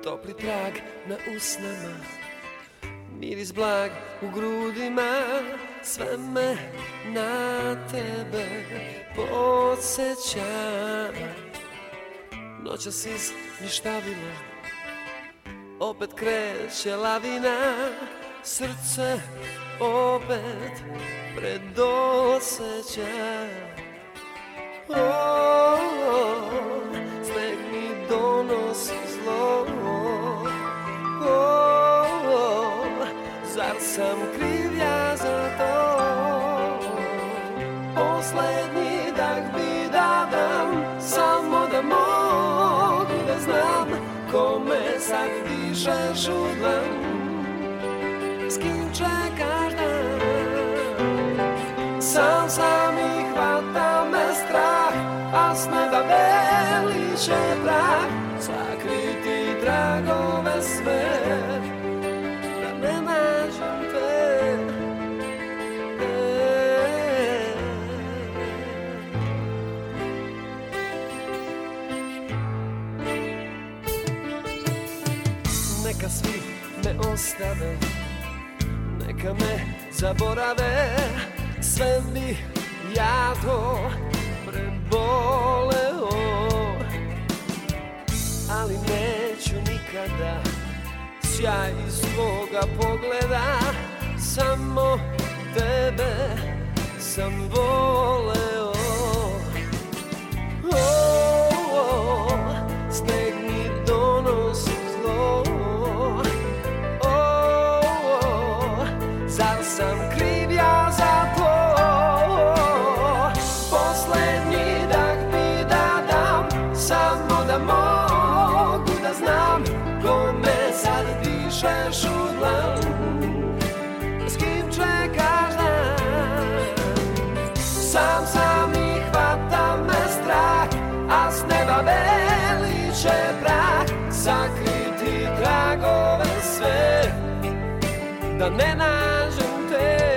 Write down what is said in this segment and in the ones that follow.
topli trag na usnama, miris blag u grudima, sve me na tebe podsjeća. Noćas iz ništavila opet kreće lavina, srce opet predosjeća. Sneg mi donosi zlo, zar sam kriv ja za to? Poslednji dah bi da dam, samo da mogu da znam kome sad dišeš u dlan, s kim čekaš dan. Sam i hvata me strah, a s neba veliče prah, sakriti tragove sve, da ne nađem te. Neka svi me ostave, neka me zaborave, sve bi ja to preboleo, ali neću nikada sjaj iz tvoga pogleda, samo tebe sam voleo. Sneg mi donosi zlo, zar sam kriv ja za to? Poslednji dah bi da dam, samo da mogu da znam kome sad dišeš u dlan, s kim čekaš dan. Sam i hvata me strah, a s neba veliče prah, sakriti tragove sve, da ne nađem te.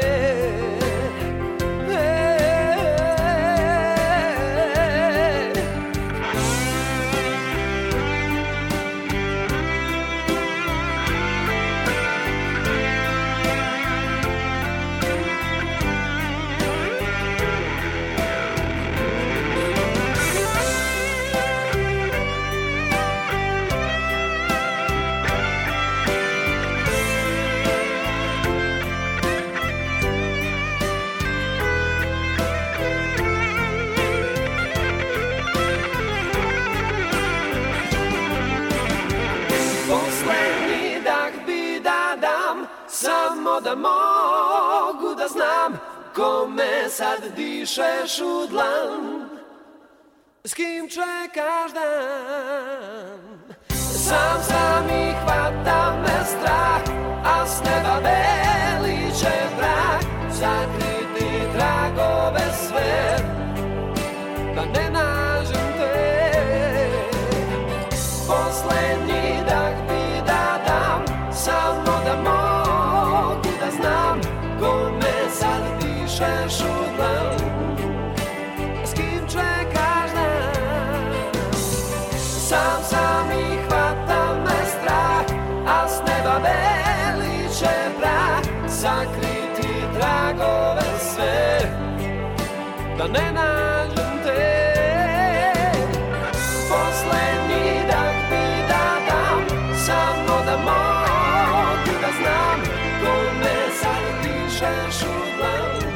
Samo da mogu da znam kome sad dišeš u dlan, s kim čekaš dan. Sam i hvata me strah, a s neba veliče prah, sakriti tragove sve, da ne nađem te. Poslednji dah bi da dam, samo da mogu da znam kome sad dišeš u dlan, s kim čekaš dan. Sam i hvata me strah, a s neba veliče prah, sakriti tragove sve, da ne nađem te. Poslednji dah bi da dam, samo da mogu da znam kome sad dišeš u dlan,